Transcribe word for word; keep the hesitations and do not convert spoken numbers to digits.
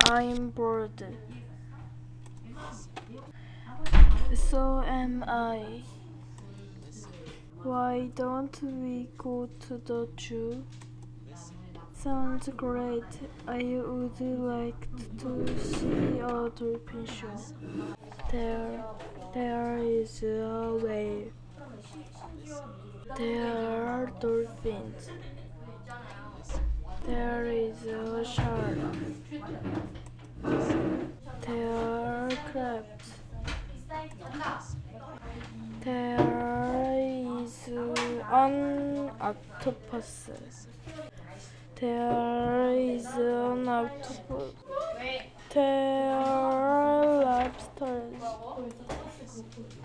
I'm bored. So am I. Why don't we go to the zoo? Sounds great. I would like to see a dolphin show. There, there is a whale. There are dolphins. There is a shark. There are crabs. There is an octopus. There is an octopus. There are lobsters.